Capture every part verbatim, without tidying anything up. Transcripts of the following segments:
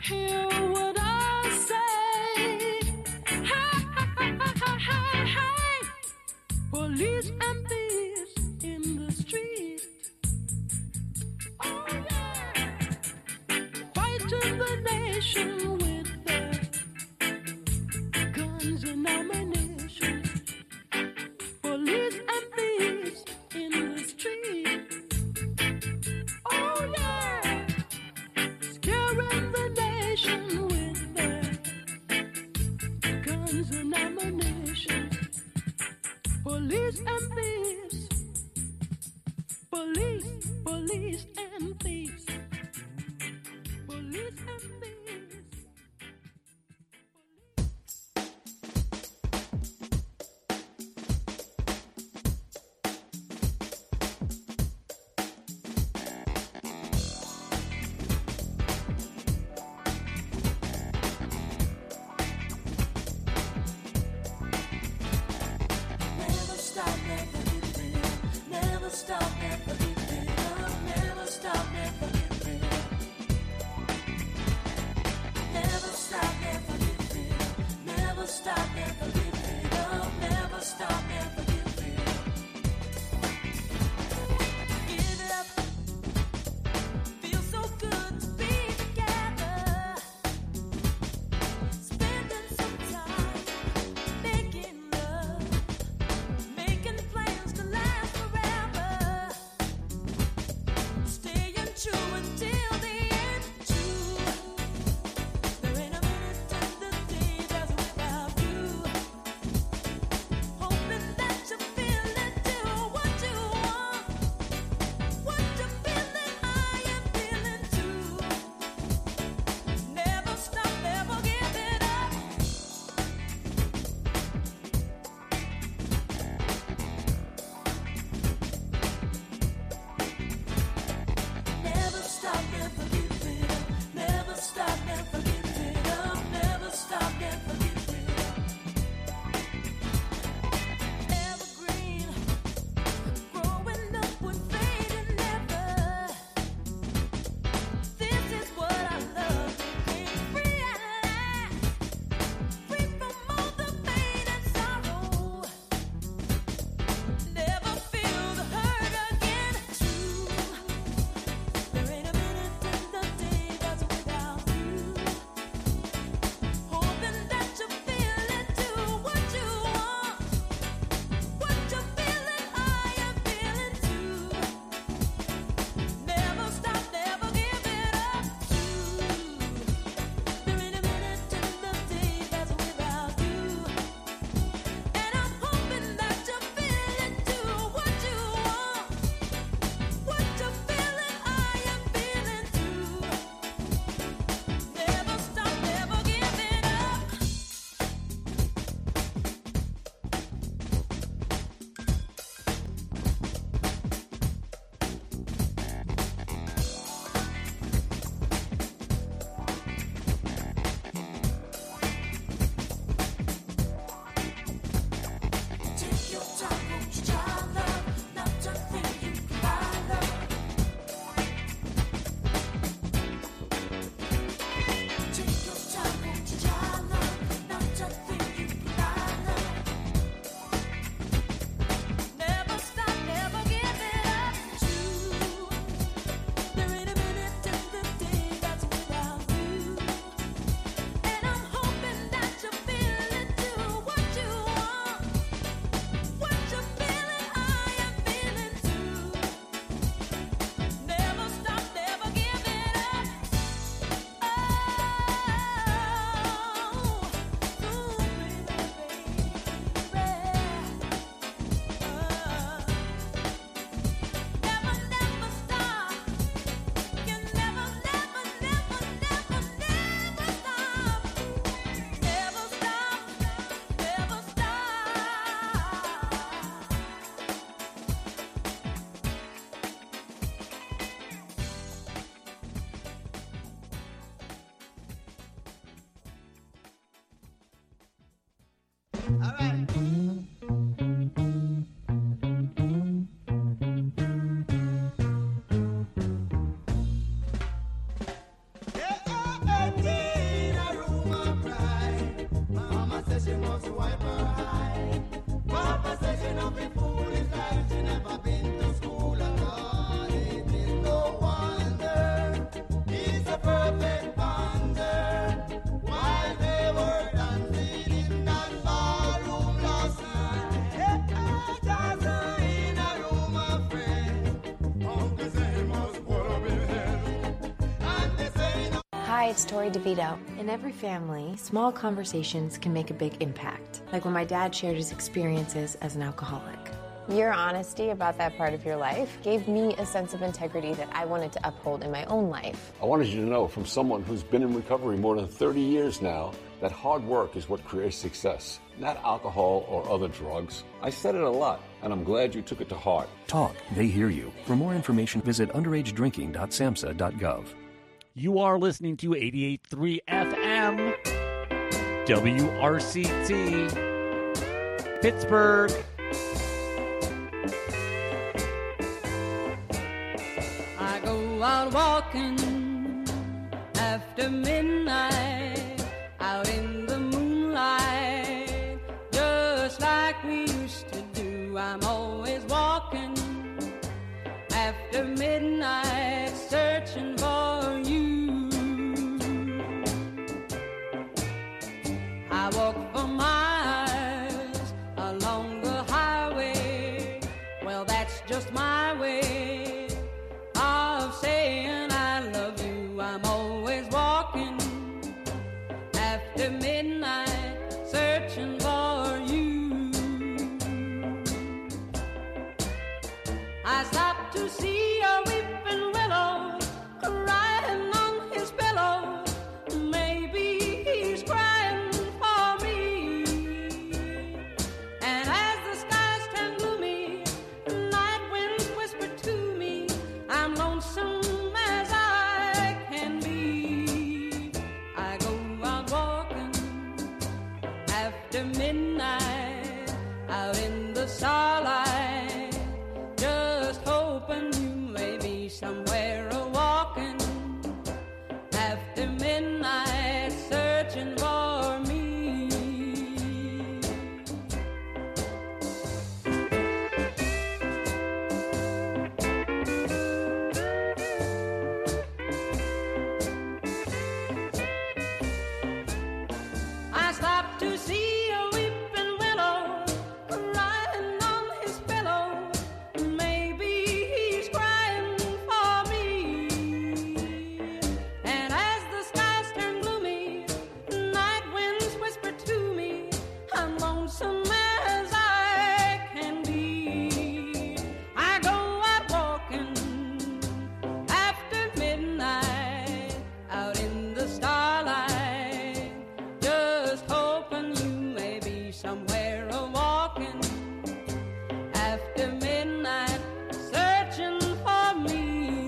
Hear what I say. Hey, hey, hey. Police and thieves in the street. Oh yeah. Fighting the nation with their guns and ammunition. Police and thieves in the street. Oh yeah. Scaring the nation with their guns and ammunition. Police and thieves. Police, police and thieves. Police and thieves. Never stop, never give it up. Never stop, never give it up. Never stop, never give it up. Never stop, never give it up. Never stop, never give it up. Never stop, never give it up. Give it up. Feels so good to be together. Spending some time making love, making plans to last forever. Staying true until the end. True. There ain't a minute in the day that's without you. Hoping that you feel it too. What you want, what you feeling, I am feeling too. Never stop, never give it up. Never stop, never give it up. Never stop, never give it up. Never stop, never give it up. Evergreen, growing up would fade and never. This is what I love. Being free at last, free from all the pain and sorrow. Never feel the hurt again. True. There ain't a minute in the day that's without you. Hoping that you feel it too. What you want, what you feeling, I am feeling too. Never stop, never give it up. True. There ain't a minute in the day that's without you. And I'm hoping that you feel it too. What you want, what you feeling, I am feeling too. Never stop, never give it up. Take your time, won't you try love, not to think you can buy love. Take your time, won't you try love, not to think you can buy love. Never stop, never give it up. True. There ain't a minute in the day that's without you. And I'm hoping that you feel it too. What you want, what you feeling, I am feeling too. Never stop, never give it up. Oh, ooh, baby, baby. Never, never stop. You never, never, never, never, never stop. Never stop, never stop. All right. Yeah, oh, oh, yeah. Hi, it's Tori DeVito. In every family, small conversations can make a big impact, like when my dad shared his experiences as an alcoholic. Your honesty about that part of your life gave me a sense of integrity that I wanted to uphold in my own life. I wanted you to know from someone who's been in recovery more than thirty years now that hard work is what creates success, not alcohol or other drugs. I said it a lot, and I'm glad you took it to heart. Talk, they hear you. For more information, visit underage drinking dot samhsa dot gov. You are listening to eighty-eight point three F M, W R C T, Pittsburgh. I go out walking after midnight, out in the moonlight, just like we used to do. I'm always walking after midnight, searching for you. I walk for miles along the highway. Well, that's just my way of saying I love you. I'm always walking after midnight, searching for you. I stopped to see a weeping willow crying on his pillow. Maybe he's crying for me. And as the skies turn gloomy, night winds whisper to me, I'm lonesome as I can be. I go out walking after midnight, out in the starlight, just hoping you may be somewhere a walking after midnight, searching for me. I stopped to see a weeping willow crying on his pillow. Maybe he's crying for me. And as the skies turn gloomy, night winds whisper to me, I'm lonesome as I can be. I go out walking after midnight, out in the starlight, just hoping you may be somewhere a walking after midnight, searching for me.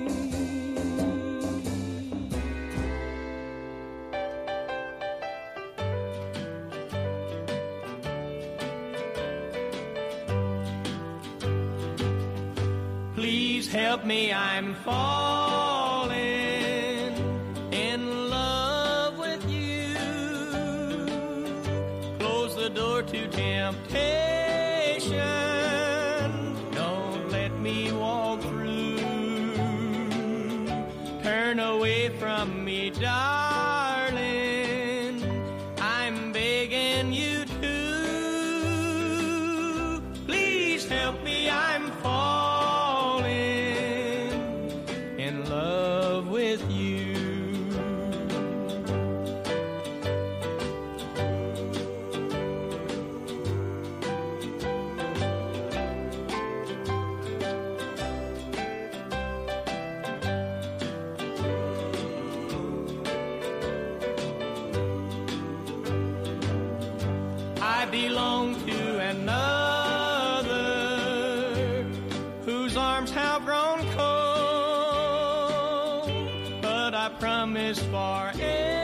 Please help me, I'm falling in love with you. Close the door to temptation. Don't let me walk through. Turn away from me, darling. I'm begging you to. Please help me, I'm falling in love with you. I belong to another whose arms have grown cold, but I promise forever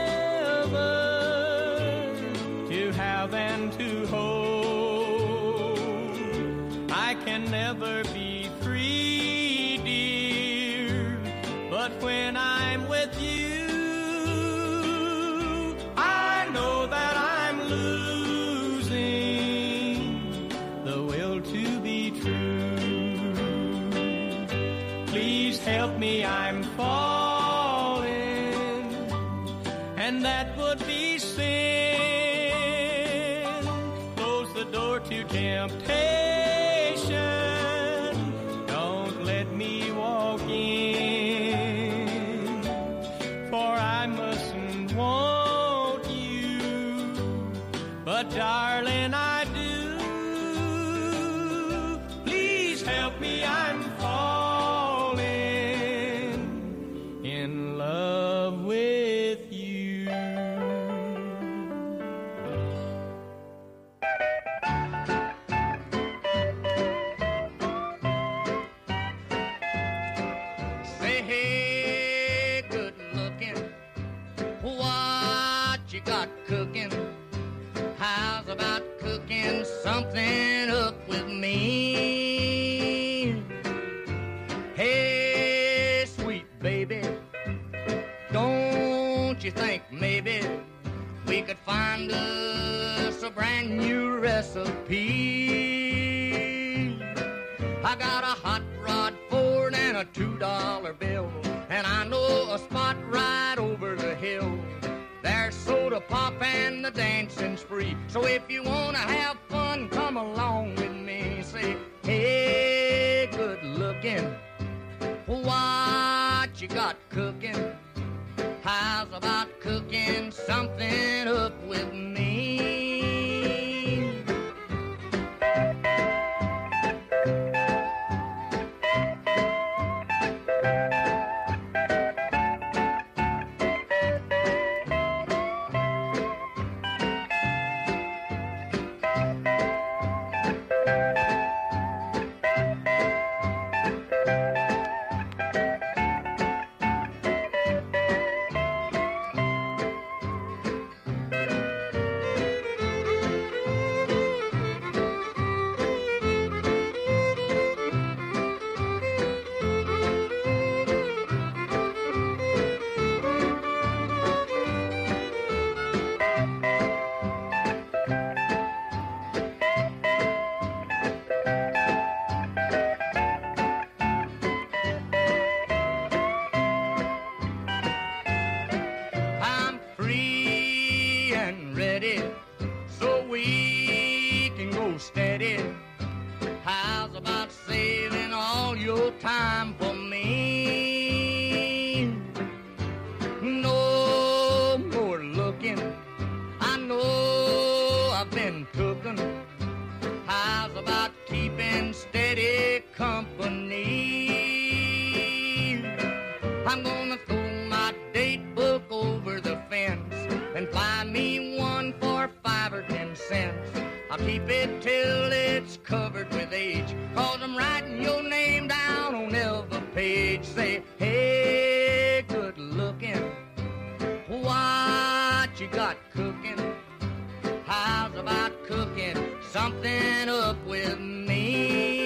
to have and to hold. I can never be free, dear, but when I'm with you, I know that I'm losing the will to be true. Please help me, I'm falling, and that would be sin. Close the door to temptation. Don't let me walk in, for I'm but darling, I do. Please help me, I'm falling in love with you. Say, hey, good looking, what you got cooking? How's about cooking something up with me? Hey, sweet baby, don't you think maybe we could find us a brand new recipe? I got a hot rod Ford and a two dollar bill, and I know a spot right over the hill. There's soda pop and the dancing's free. So if you wanna have fun, come along with me. Say, hey, good looking, what you got cooking? How's about cooking something up with me? Time for me. No more looking, I know I've been cooking. How's about keeping steady company? I'm gonna throw my date book over the fence and buy me one for five or ten cents. I'll keep it till it's covered with age, 'cause I'm writing your name down on every page. Say, hey, good looking, what you got cooking? How's about cooking something up with me?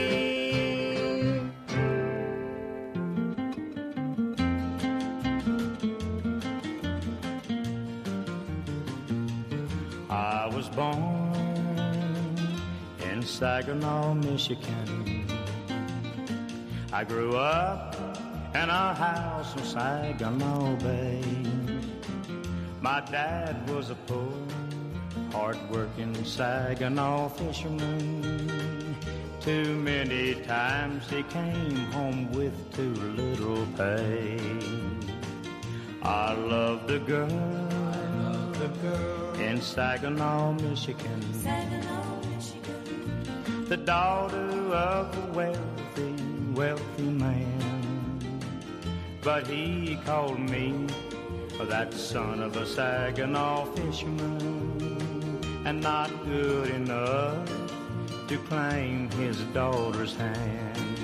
I was born in Saginaw, Michigan. I grew up in a house in Saginaw Bay. My dad was a poor, hard-working Saginaw fisherman. Too many times he came home with too little pay. I loved a girl, I loved a girl in Saginaw, Michigan. Saginaw, Michigan. The daughter of a wealthy, wealthy man. But he called me that son of a Saginaw fisherman, and not good enough to claim his daughter's hand.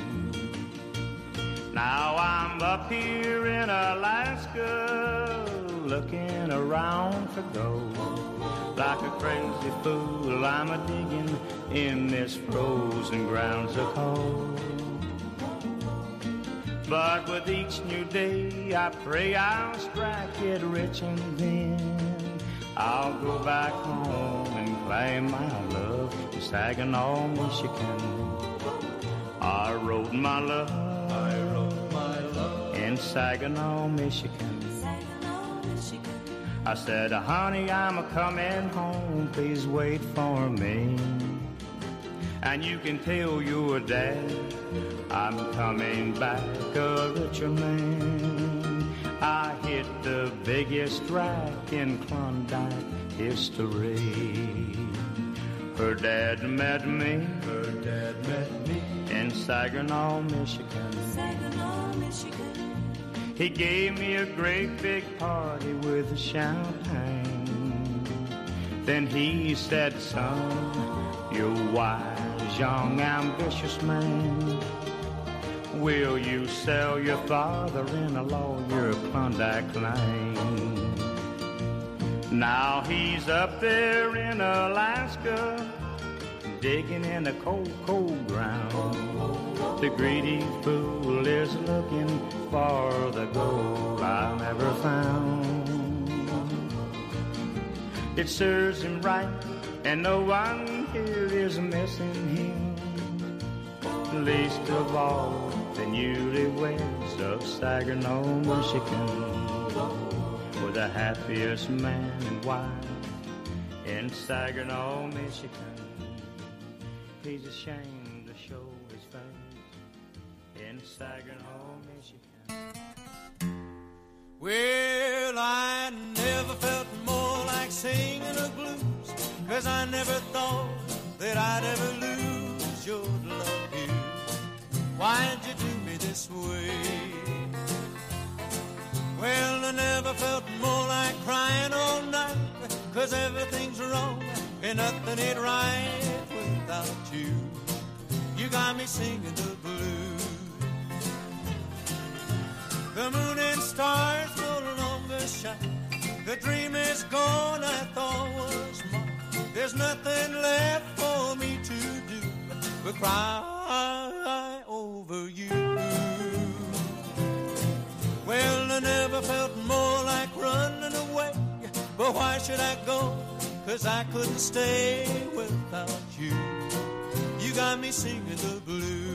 Now I'm up here in Alaska, looking around for gold. Like a crazy fool, I'm a-digging in this frozen ground so cold. But with each new day, I pray I'll strike it rich, and then I'll go back home and claim my love in Saginaw, Michigan. I wrote my love, I wrote my love in Saginaw, Michigan. Saginaw, Michigan. I said, honey, I'm a-coming home, please wait for me. And you can tell your dad I'm coming back a richer man. I hear hit the biggest strike in Klondike history. Her dad met me, her dad met me in Saginaw, Michigan. Saginaw, Michigan. He gave me a great big party with champagne. Then he said, son, you're a wise, young, ambitious man. Will you sell your father-in-law your Klondike Lane? Now he's up there in Alaska, digging in the cold, cold ground. The greedy fool is looking for the gold I never found. It serves him right, and no one here is missing him, least of all the newlyweds of Saginaw, Michigan. We're the happiest man and wife in Saginaw, Michigan. He's ashamed to show his face in Saginaw, Michigan. Well, I never felt more like singing the blues, 'cause I never thought that I'd ever lose your love here. Why'd you do me this way? Well, I never felt more like crying all night, 'cause everything's wrong and nothing ain't right without you. You got me singing the blues. The moon and stars no longer shine. The dream is gone I thought was mine. There's nothing left for me to do but cry over you. Well, I never felt more like running away, but why should I go? 'Cause I couldn't stay without you. You got me singing the blues.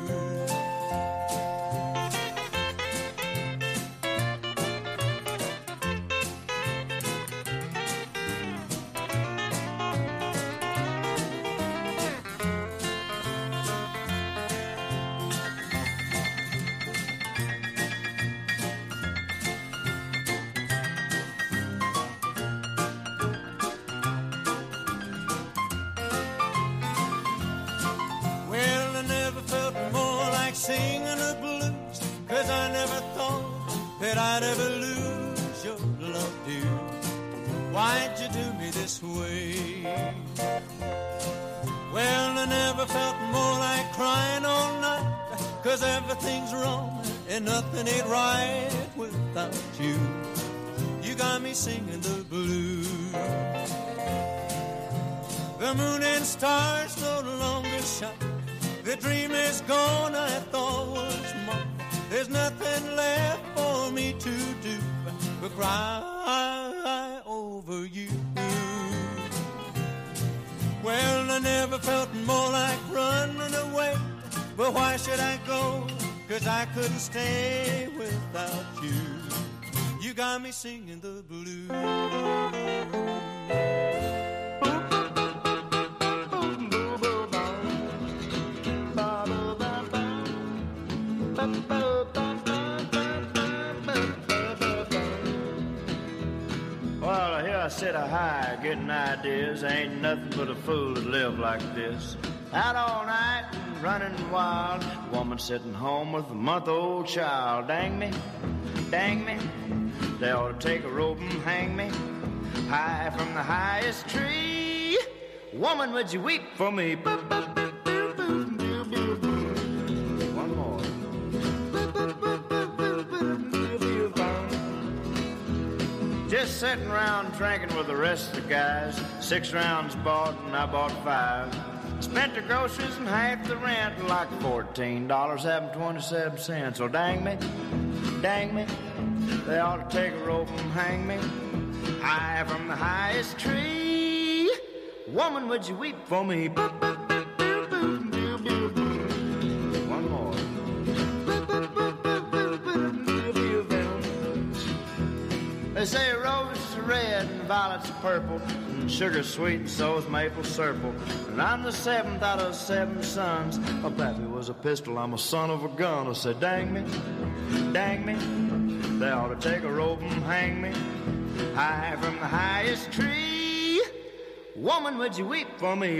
Singing the blues, 'cause I never thought that I'd ever lose your love, dear. Why'd you do me this way? Well, I never felt more like crying all night, 'cause everything's wrong and nothing ain't right without you. You got me singing the blues. The moon and stars no longer shine. The dream is gone I thought was mine. There's nothing left for me to do but cry over you. Well, I never felt more like running away, but why should I go? 'Cause I couldn't stay without you. You got me singing the blues. Well, here I sit a high, getting ideas. Ain't nothing but a fool to live like this. Out all night and running wild. Woman sitting home with a month-old child. Dang me, dang me. They ought to take a rope and hang me high from the highest tree. Woman, would you weep for me? One more. Just sitting around drinking with the rest of the guys. Six rounds bought and I bought five. Spent the groceries and half the rent, like fourteen dollars having twenty-seven cents. So dang me, dang me, they ought to take a rope and hang me high from the highest tree. Woman, would you weep for me? One more. They say roses are red and violets are purple, and sugar's sweet and so's maple syrup. And I'm the seventh out of seven sons. My pappy was a pistol, I'm a son of a gun. I said, dang me, dang me, They ought to take a rope and hang me high from the highest tree. Woman, would you weep for me?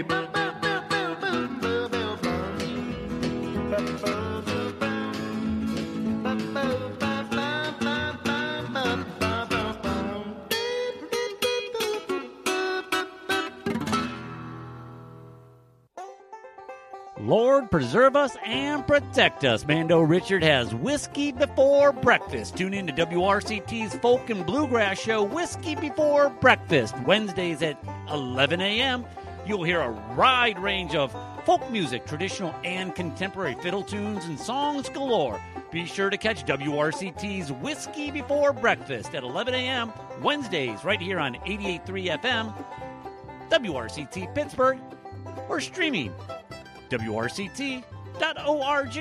Lord preserve us and protect us. Mando Richard has Whiskey Before Breakfast. Tune in to W R C T's Folk and Bluegrass show, Whiskey Before Breakfast, Wednesdays at eleven a.m. You'll hear a wide range of folk music, traditional and contemporary fiddle tunes, and songs galore. Be sure to catch W R C T's Whiskey Before Breakfast at eleven a.m. Wednesdays right here on eighty-eight point three F M, W R C T Pittsburgh, or streaming W R C T dot org.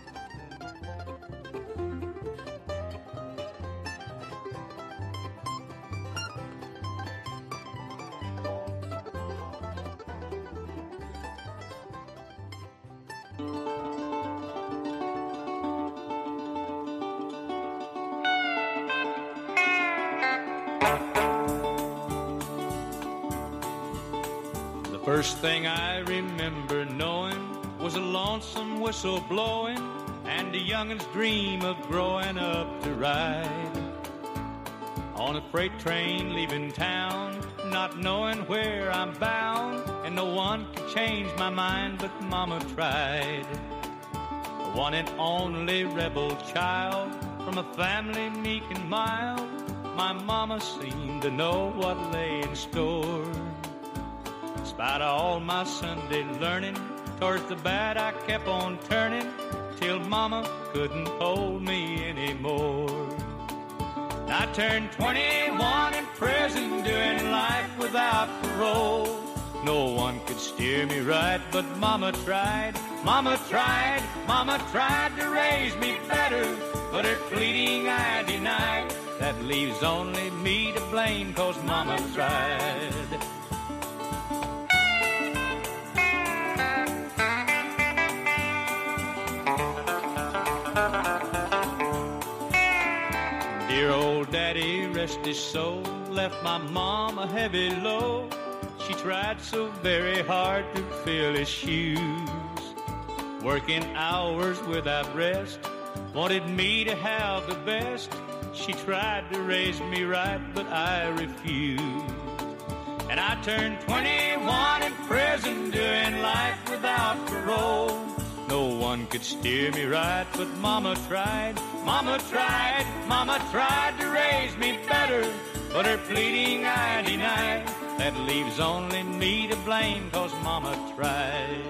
The first thing I remember knowing was a lonesome whistle blowing and a youngin's dream of growing up to ride on a freight train leaving town, not knowing where I'm bound, and no one could change my mind but Mama tried. The one and only rebel child from a family meek and mild, my Mama seemed to know what lay in store. In spite of all my Sunday learning, towards the bad I kept on turning, till Mama couldn't hold me anymore. I turned twenty-one in prison, doing life without parole. No one could steer me right, but Mama tried, Mama tried, Mama tried to raise me better, but her pleading I denied. That leaves only me to blame, 'cause Mama tried. Dear old daddy, rest his soul, left my mom a heavy load. She tried so very hard to fill his shoes, working hours without rest, wanted me to have the best. She tried to raise me right, but I refused. And I turned twenty-one in prison, doing life without parole. No one could steer me right, but Mama tried, Mama tried, Mama tried to raise me better, but her pleading I denied. That leaves only me to blame, 'cause Mama tried.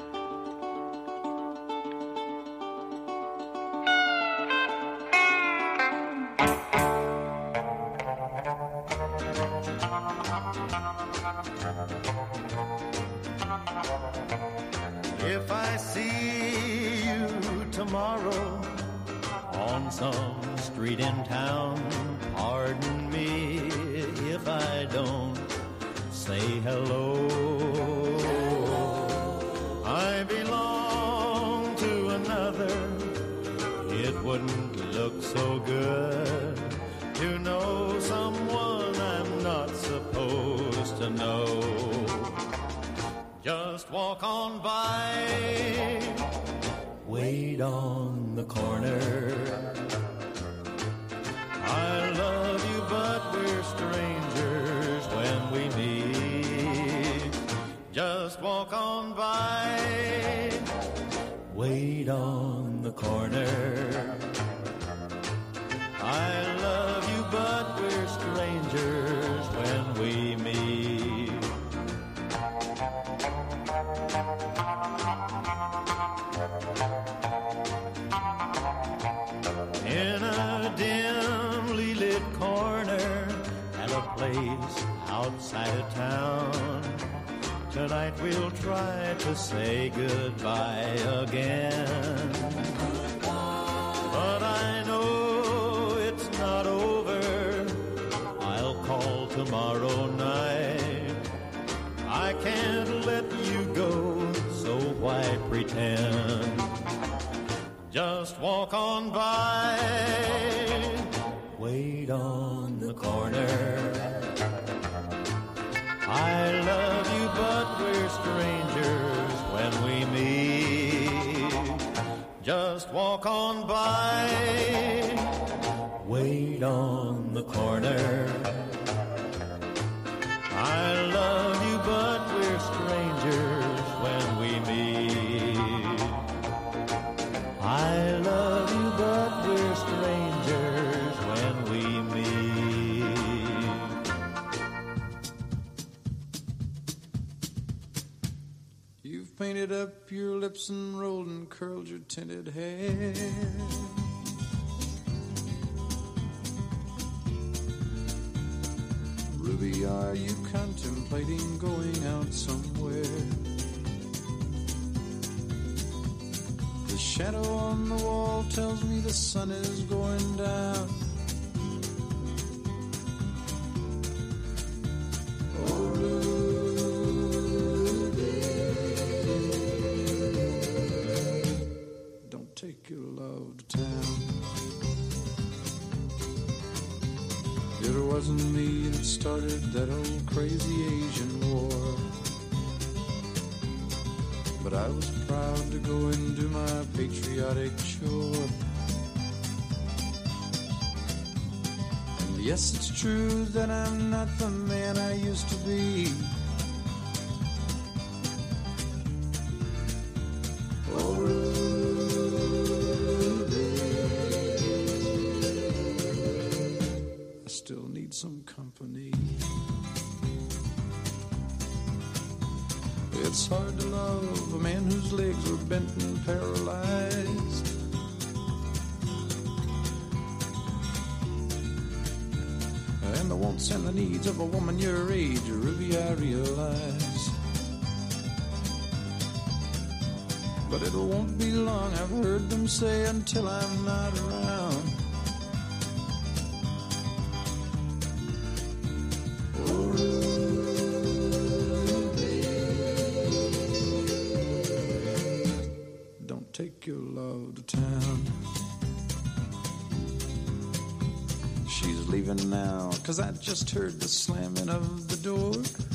If I see you tomorrow on some street in town, pardon me if I don't say hello. I belong to another. It wouldn't look so good to know someone I'm not supposed to know. Just walk on by, wait on the corner. I love you, but we're strangers when we meet. Just walk on by, wait on the corner. I love you, but we're strangers when we meet. In a dimly lit corner at a place outside of town, tonight we'll try to say goodbye again. But I know it's not over. I'll call tomorrow night. I can't let you go, so why pretend? Just walk on by, walk on by. Wait on the corner. I love you, but we're strangers when we meet. I love you, but we're strangers when we meet. You've painted up your lips and rolled and curled your tinted hair. Ruby, are you contemplating going out somewhere? The shadow on the wall tells me the sun is going down. Oh, Ruby, don't take your love to town. It wasn't me that started that old crazy Asian war, but I was proud to go and do my patriotic chore. And yes, it's true that I'm not the man I used to be. Oh, still need some company. It's hard to love a man whose legs are bent and paralyzed. And the wants and the needs of a woman your age, Ruby, I realize. But it won't be long, I've heard them say, until I'm not around. Take your love to town. She's leaving now, 'cause I just heard the slamming of the door.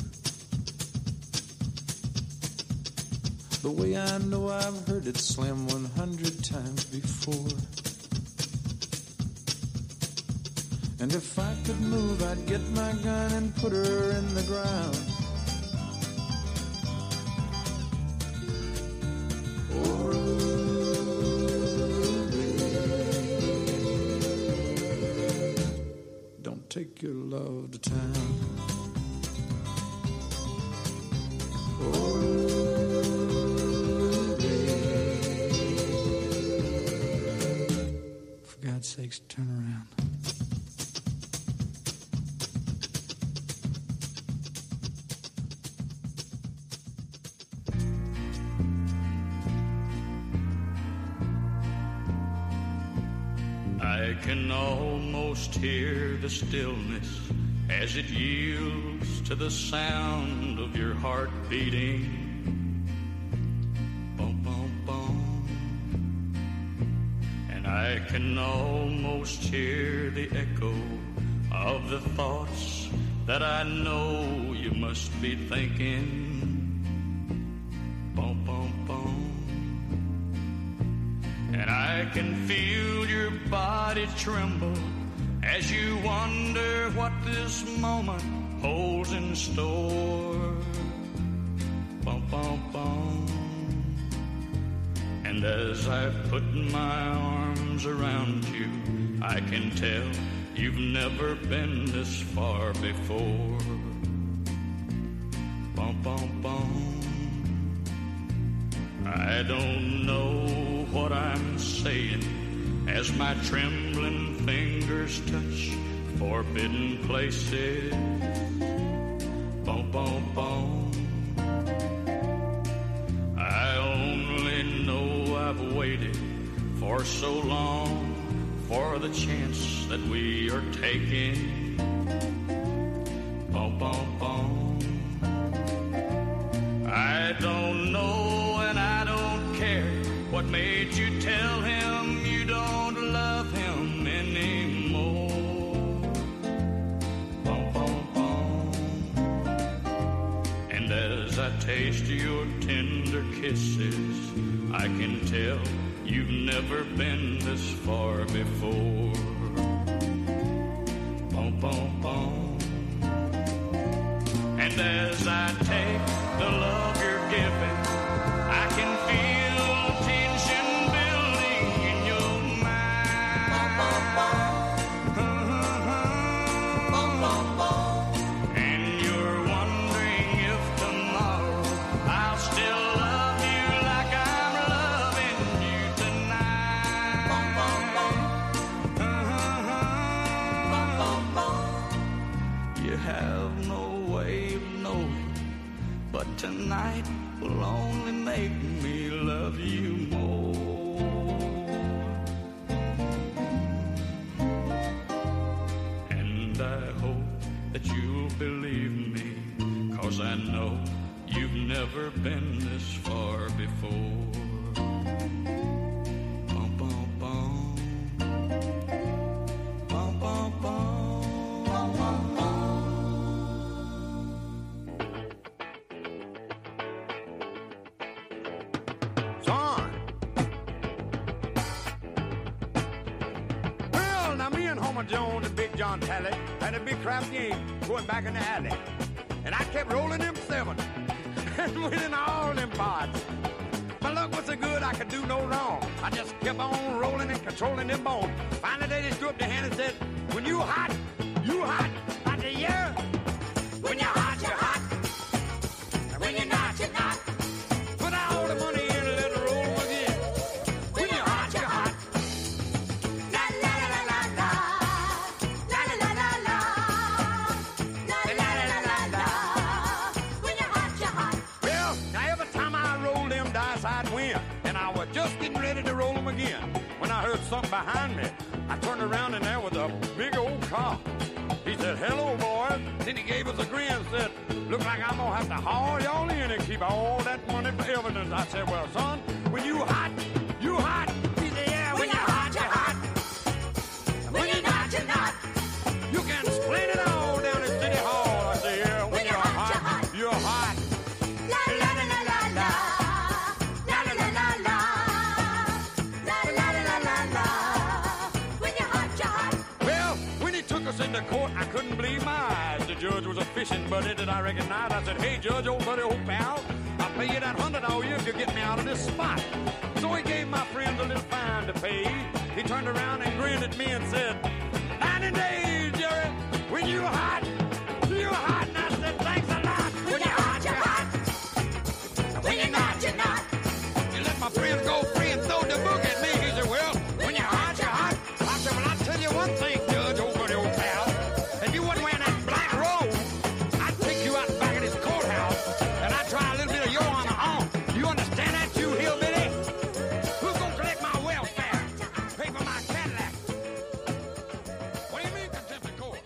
The way I know I've heard it slam one hundred times before. And if I could move, I'd get my gun and put her in the ground. Take your love to town. Oh, for God's sakes, turn around. I can almost hear the stillness as it yields to the sound of your heart beating. Bum, bum, bum. And I can almost hear the echo of the thoughts that I know you must be thinking. Bum, bum, bum. And I can feel your body tremble as you wonder what this moment holds in store. Bum, bum, bum. And as I put my arms around you, I can tell you've never been this far before. Bum, bum, bum. I don't know what I'm saying as my trembling fingers touch forbidden places. Bum, bum, bum. I only know I've waited for so long for the chance that we are taking. Bum, bum, bum. I don't know and I don't care what made you tell him you don't love him anymore. Bum, bum, bum. And as I taste your tender kisses, I can tell You've never been this far before. Boom, boom, boom. And as I take the love you're giving, I can feel tension building in your mind. And you're wondering if tomorrow I'll still love you like I'm loving you tonight. You have no way of knowing, but tonight will only make me love you more. And I hope that you'll believe me, 'cause I know you've never been this far before. Bum, bum, bum. Bum, bum, bum. Bum, bum, bum. Son. Well, now me and Homer Jones and Big John Talley had a big crap game going back in the alley. And I kept rolling them seven and winning all them pots. My luck was so good I could do no wrong. I just kept on rolling and controlling them bones. Finally they just threw up their hand and said, when you hot, you hot. I said, yeah. When you're hot, you're hot. And when you're not, you're not. Put all the money in and let it roll again. When you're hot, you're hot. La la la la la. La la la la la. La la la la la. When you're hot, you're hot. Well, now every time I roll them dice, I'd win. And I was just getting ready to roll them again when I heard something behind me. I turned around and there was a big old car. He said, hello, boys. Then he gave us a grin and said, look like I'm going to have to haul y'all in and keep all that money for evidence. I said, well, son, when you hot, you hot. He said, yeah, when you're hot, you're hot. When you're not, you're not. You can explain it all down at City Hall. I said, yeah, when you're hot, you're hot. La la la la la la. La la la la la. La la la la la la. When you're hot, you're hot. Well, when he took us into court, I couldn't believe my eyes. The judge was a fishing buddy that I recognized. I said, hey, Judge, old buddy, old pal, I'll pay you that hundred I owe you if you get me out of this spot. So he gave my friends a little fine to pay. He turned around and grinned at me and said, ninety days, Jerry, when you hot, you hot. And I said, thanks a lot. When you're hot, you're hot. When you're not, you're not. You let my friends go free and throw the book at me. He said, well, when you're hot, you're hot. I said, well, I'll tell you one thing, Judge, old buddy, old pal. If you wasn't wearing that black robe, I'd take you out back of this courthouse and I'd try a little bit of your honor on. You understand that, you hillbilly? Who's gonna collect my welfare? Pay for my Cadillac? What do you mean, contempt of court?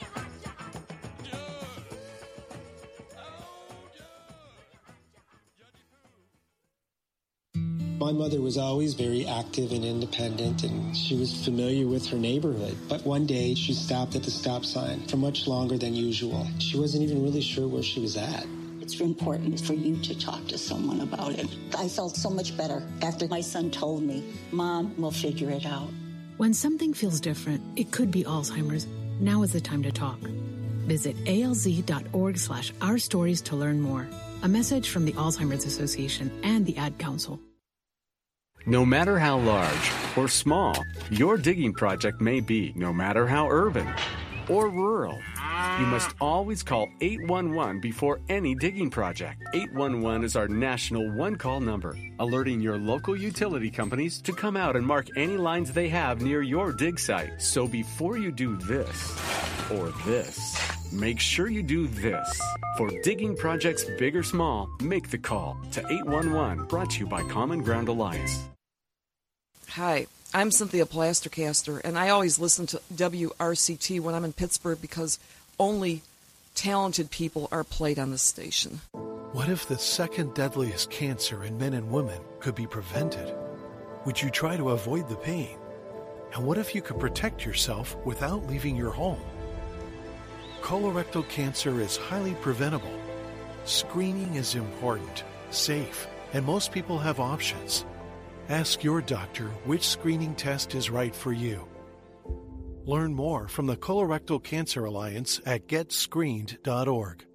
My mother was always very active and independent, and she was familiar with her neighborhood. But one day, she stopped at the stop sign for much longer than usual. She wasn't even really sure where she was at. It's important for you to talk to someone about it. I felt so much better after my son told me, Mom, we'll figure it out. When something feels different, it could be Alzheimer's. Now is the time to talk. Visit alz.org slash our stories to learn more. A message from the Alzheimer's Association and the Ad Council. No matter how large or small your digging project may be, no matter how urban or rural, you must always call eight one one before any digging project. eight one one is our national one-call number, alerting your local utility companies to come out and mark any lines they have near your dig site. So before you do this or this, make sure you do this. For digging projects big or small, make the call to eight one one, brought to you by Common Ground Alliance. Hi, I'm Cynthia Plastercaster, and I always listen to W R C T when I'm in Pittsburgh because only talented people are played on this station. What if the second deadliest cancer in men and women could be prevented? Would you try to avoid the pain? And what if you could protect yourself without leaving your home? Colorectal cancer is highly preventable. Screening is important, safe, and most people have options. Ask your doctor which screening test is right for you. Learn more from the Colorectal Cancer Alliance at get screened dot org.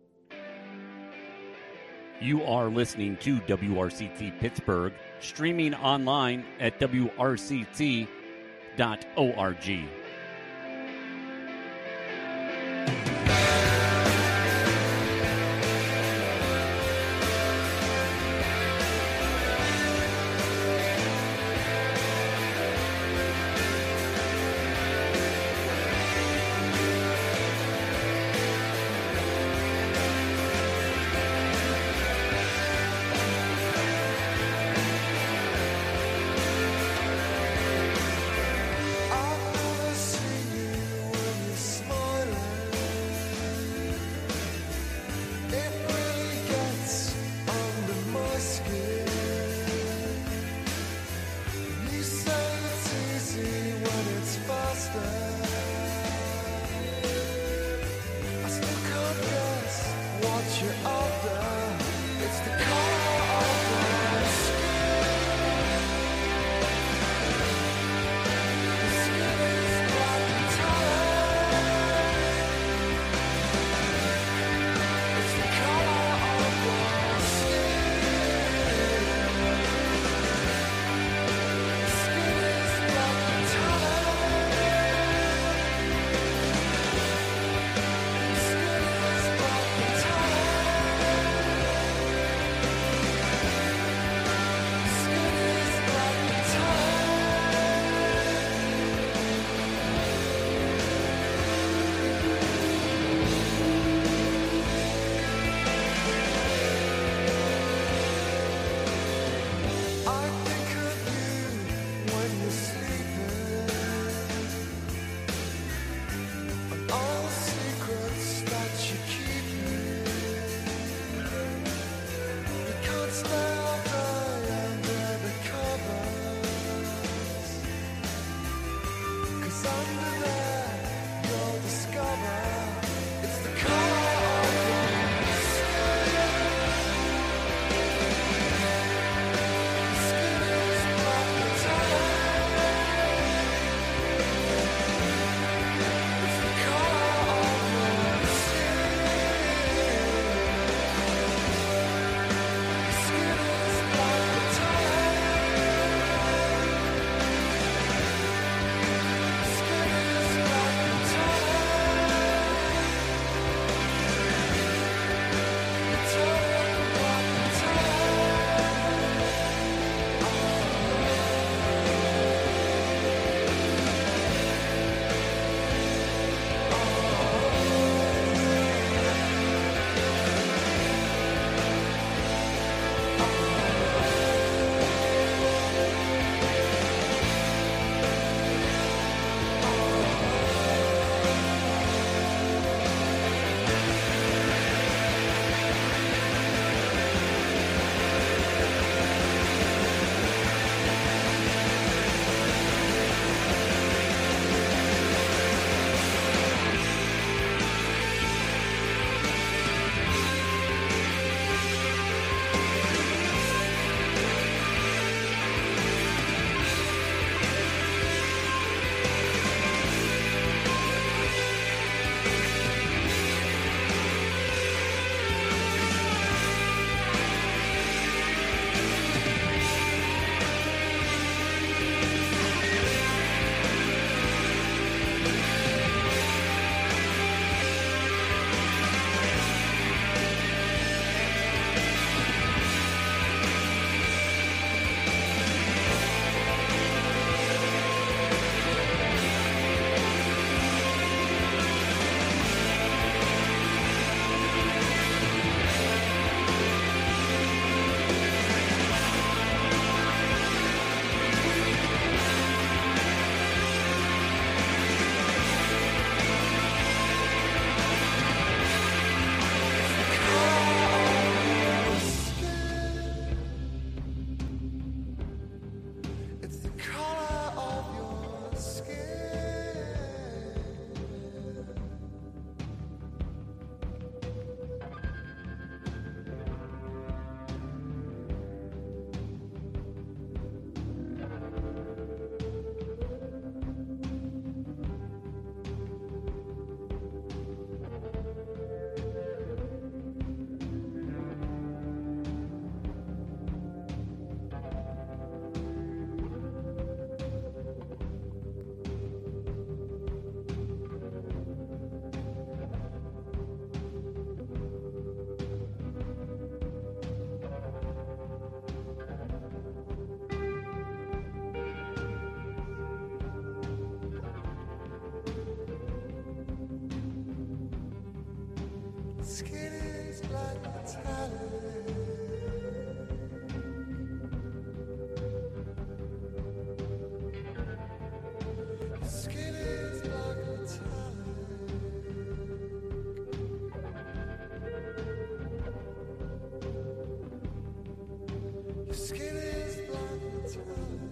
You are listening to W R C T Pittsburgh, streaming online at W R C T dot org. skin is like metallic. Your skin is like metallic. Your skin is like metallic.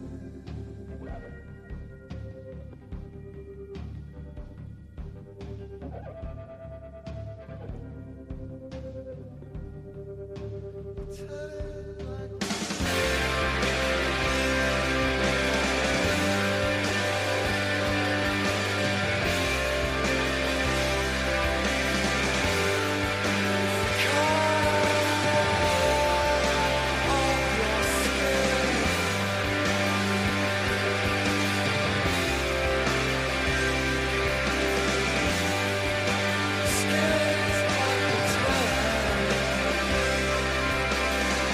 Skin is like metallic.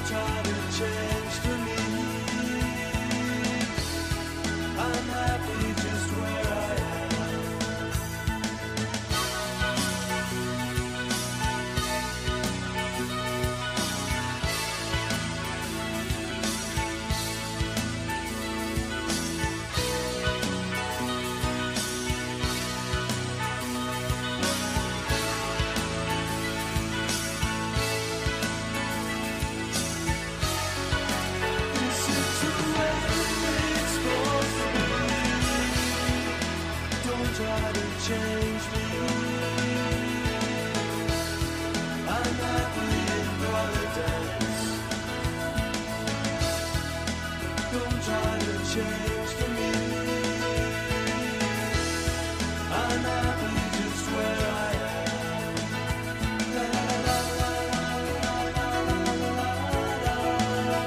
try to change for me. I'm happy just where I am. This is the way it's supposed to be. Don't try to change me. I'm happy in Providence. Don't try to change for me. I'm happy just where I am. La la la la la la la la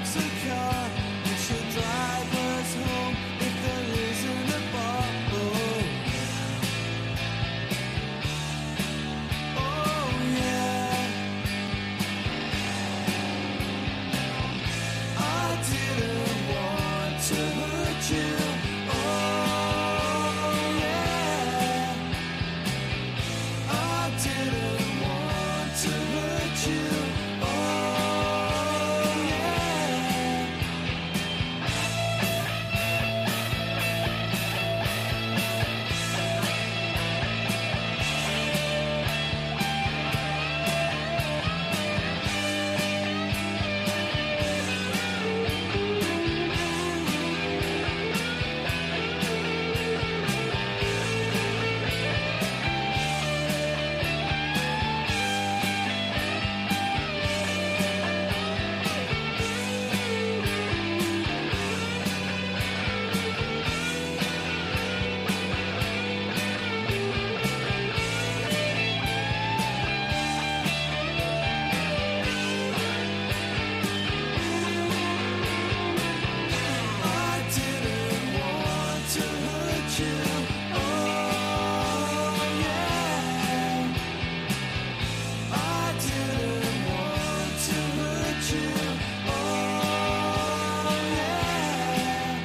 parks a car and she'll drive us home if there isn't a bar. Oh, oh yeah. I didn't want to hurt you. Oh yeah. I didn't want to hurt you. Oh yeah. I didn't want to hurt you. Oh yeah. I didn't want to hurt you. Oh yeah.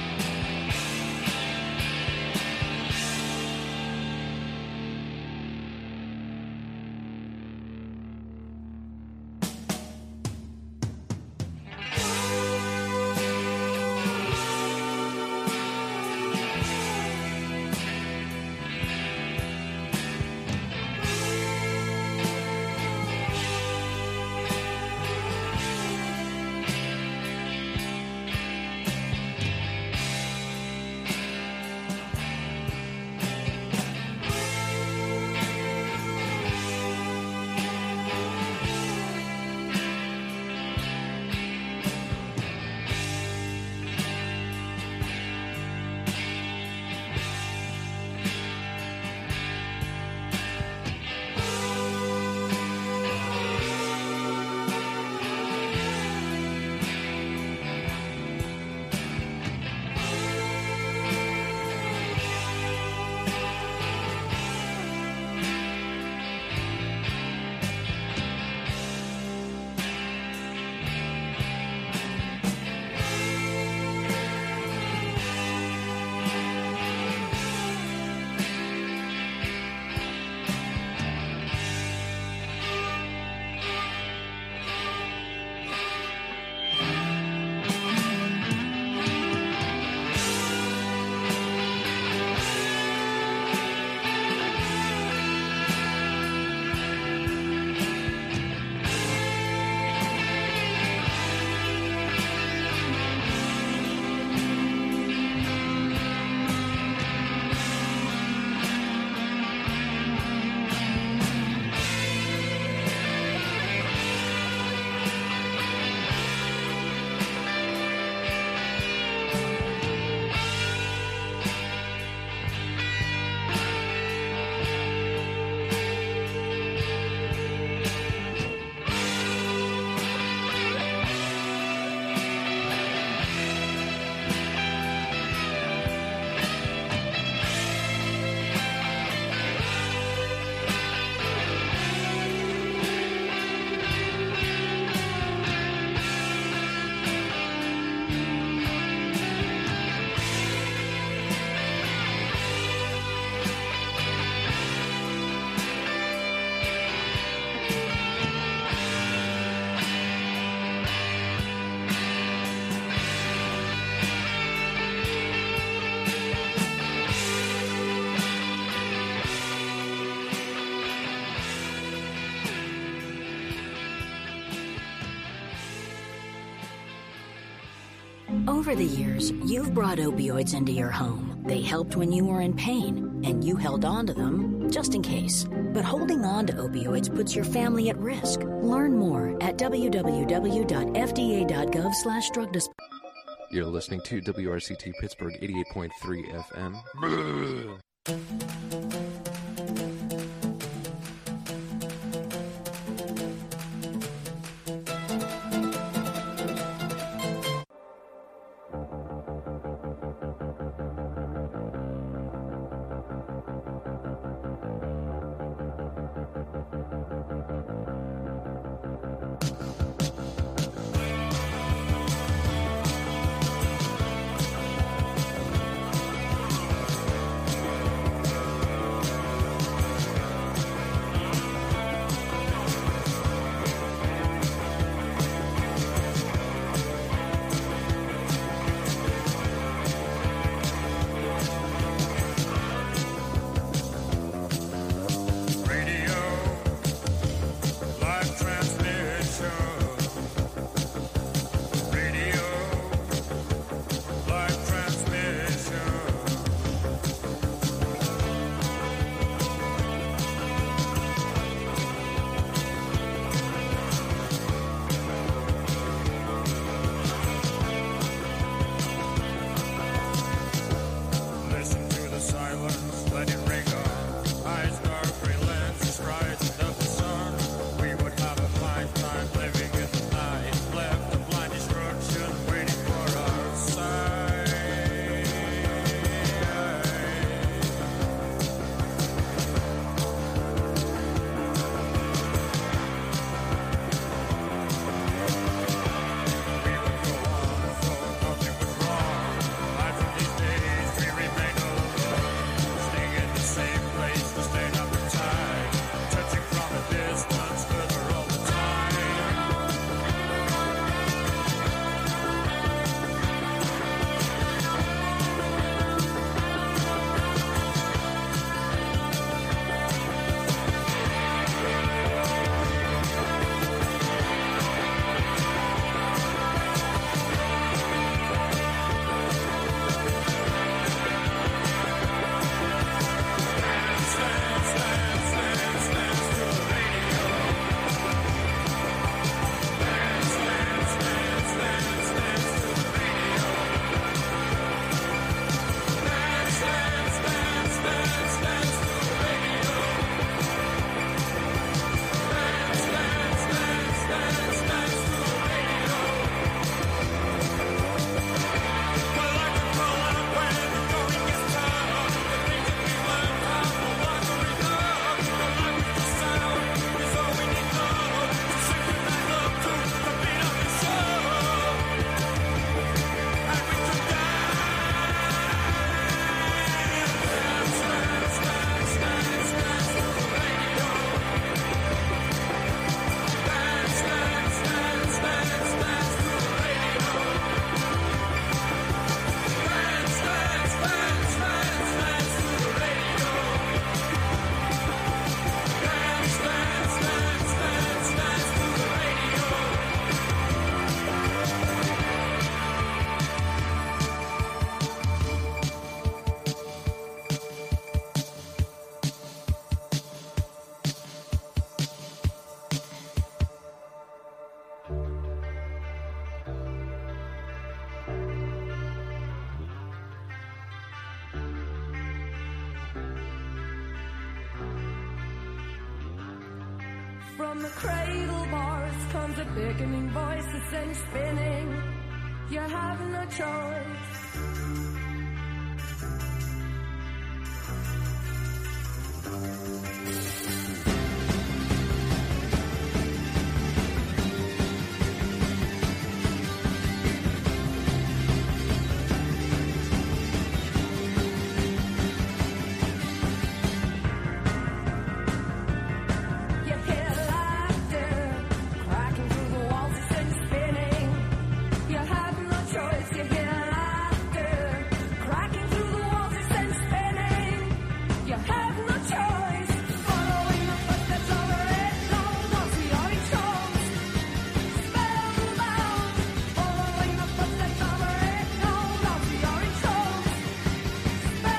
Over the years, you've brought opioids into your home. They helped when you were in pain, and you held on to them just in case. But holding on to opioids puts your family at risk. Learn more at w w w dot f d a dot gov slash drug disposal. You're listening to W R C T Pittsburgh eighty-eight point three F M. From the cradle bars comes a beckoning voice that sends spinning. You have no choice.